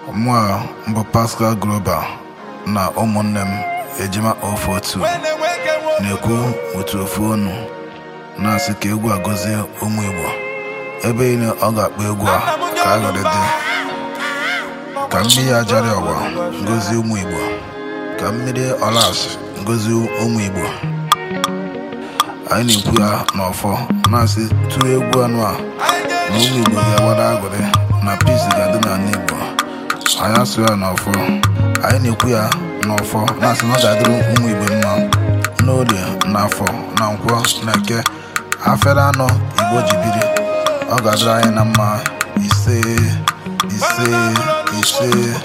Mwa mbụ Pascal Global na ụmụnne m Ejima 042 na-ekwu otu ofu ọnụ na-asị ka egwu a gọzie ụmụ Igbo ebe niile ọ ga-akpọ egwu a ka aghọrị dị ka mmiri ajari ọwa ngozi ụmụ Igbo ka mmiri ọlas ngozi ụmụ Igbo. Anyị na-ekwu ya n'ọfọ na-asị tụọ egwu anụ a na ụmụ Igbo ga-agbada aghọrị na peace ga-adị n'ala Igbo. Anyị asụ ya n'ọfọ, anyị na-ekwu ya n'ọfọ na-asị na ọ ga-adịrị ụmụ Igbo mma n'orie n'afọ na nkwọ na eke afere anọ Igbo ji biri, ọ ga-adịrị anyị na mma ise ise ise.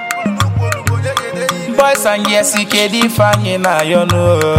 Boys and yes, kedu ife anyị na-ayọ n'o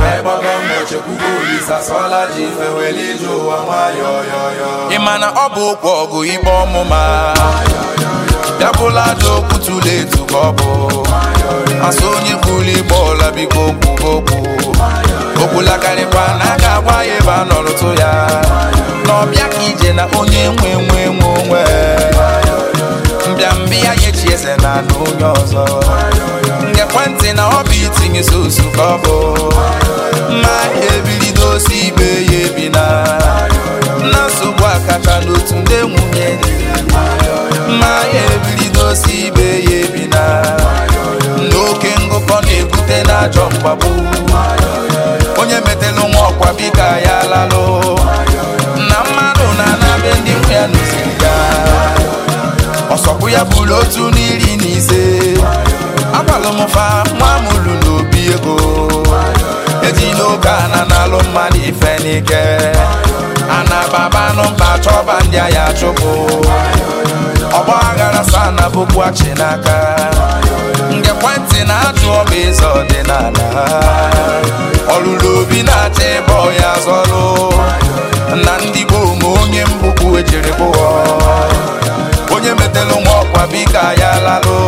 ị ma na ọ bụ okwu ọgụ ikpe ọmụma ya bụla aja okwu tụrụ etu ka ọ bụ asụ onye kwuru igbe ọla biko okwu okwulakarịkwa na a ga-agwa ya ebe a nọrụtụ ya n'ọbịa ka ije na onye nwe onwe mbịambịa ya echi eze na anụ onye ọzọ ekwentị na ọ bụ itinye sosu ka ọ bụ ma ebilido osi ibe ya ebi na nsogbu akacha n'otu ndị nwunye ma ebilido osi ibe ya ebi na n'oke ngụkọ na-ebute n'ajọ mgbagbu onye metelu nwa ọkwa bika ya lalụ na mmadụ na-anabe ndị nwe ya n'osiri ya ọsọkwu ya bụrụ otu n'iri na ise agbalụmụfa nwa mụrụ n'obi ego eji n'oge ana n'alụ mmadụ ife n'ike ana babanụ mba chọba ndị agha chụpụ ọgba aghara sa na bụkwu achị n'aka nke ekwentị na-ajụ ọba eze ọdịnala ọlụlụ obi na-achọ ịbọ ya zọlụ na ndị gboo ma onye mbụkwu ejiri bụọ onye metelu nwa ọkwa bika ya lalụ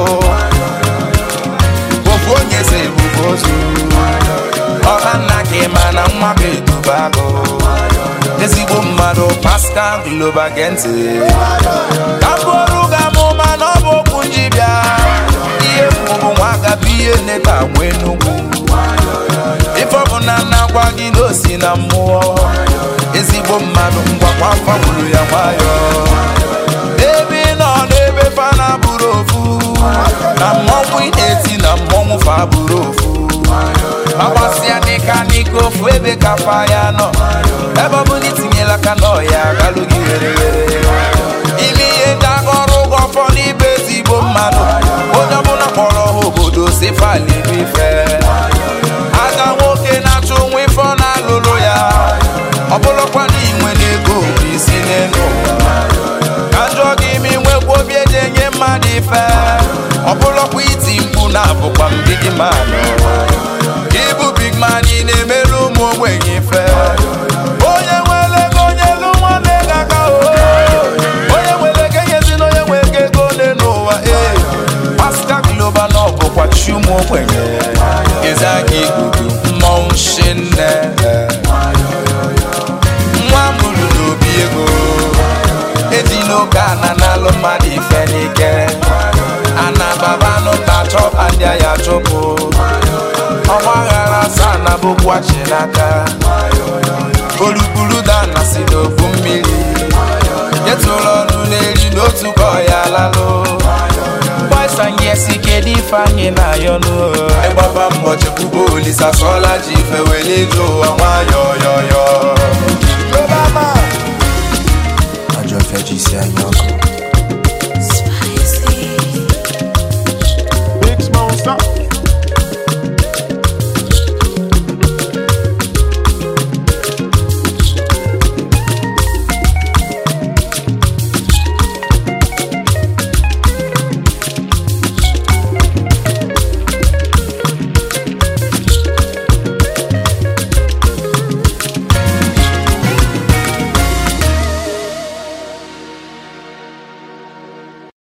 ofu onye si ebubo ozu ọha nna ka ịma na nwa bụ eduba agụ ezigbo mmadụ Pascal Global gentị ka mbụ ọrụ ga-amụma na ọ bụ okwu njibịa ihe mbụ nwa agabụ ihe neta nwee n'ugwu ife ọbụla na-agwa gị n'osi na mmụọ ezigbo mmadụ ngwakwa afọ gburu ya nwayọ ebe nọ n'ebe fa na bụrụ ofu na mmọnwụ eti na mmọnwụ fa bụrụ ofu agbasịa dịka n'ike ofu ebe ka fa ya nọ ebe ọ bụla itinyela aka n'ọya galụ gị were ime ihe ndị agọrụ ụgwọ ọfọ n'ibe ezigbo mmadụ onye ọbụla kpọrọ ha obodo si faliri ife aga nwoke na-achụ onwe ife ọ na-alụrụ ya ọ bụrụkwa na inwe n'ego bụ isi n'elu ka njọ gị ime nwekwa obi eji enye mmadụ ife ọ bụrụkwa iti mkpu na-abụkwa mbigi mmadụ ịbụ big man ị na-emerụ ụmụ ogbenye ife onye nwere ego onye elu nwanne ga-aka onye nwere ego enyezi na onye nwere ego ole n'ụwa Pascal Global na ọ bụkwa chi ụmụ ogbenye eze aka ikuku mmọnwụ shinne nwa mụrụ n'obi ego eji n'oge ana n'alụ mmadụ ife n'ike ana babanụ ta-chọba ndị agha chụpụ ọgba aghara saa na bụkwu achị n'aka olukpuru dana si n'ofu mmiri nyetụrụ ọnụ n'eri n'otu ka ọ ya lalụ. Boys and yes, kedu ife anyị na-ayọ n'o ịgbaba mbọ chekwubo olisa sọla ji ife wele ije ụwa nwayọ yọyọ